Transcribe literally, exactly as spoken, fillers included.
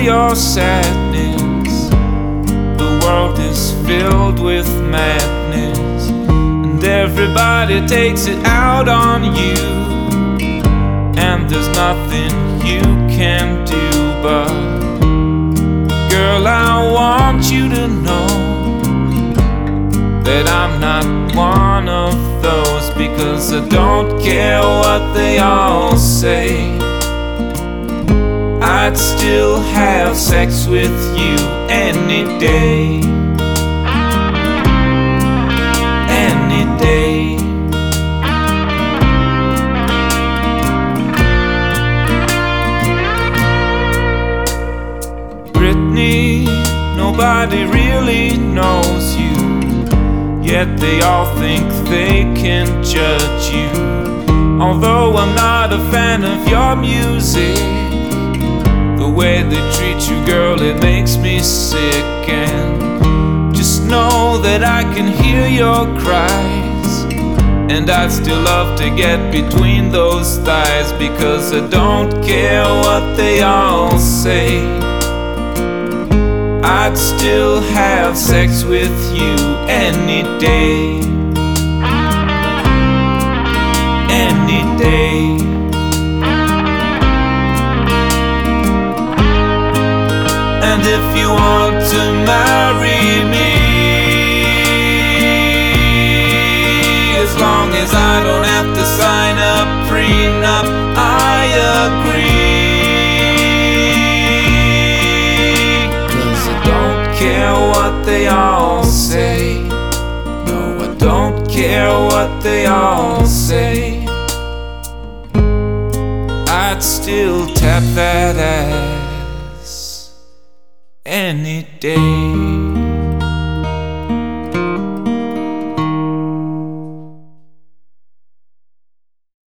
your sadness. The world is filled with madness, and everybody takes it out on you. And there's nothing you can do, but girl, I want you to know that I'm not one of those, because I don't care what they all say. I'd still have sex with you any day, any day. Britney, nobody really knows you, yet they all think they can judge you. Although I'm not a fan of your music, the way they treat you, girl, it makes me sick. And just know that I can hear your cries, and I'd still love to get between those thighs, because I don't care what they all say. I'd still have sex with you any day, any day. And if you want to marry me, as long as I don't have to sign a prenup, I agree. Care what they all say. No, I don't care what they all say. I'd still tap that ass any day.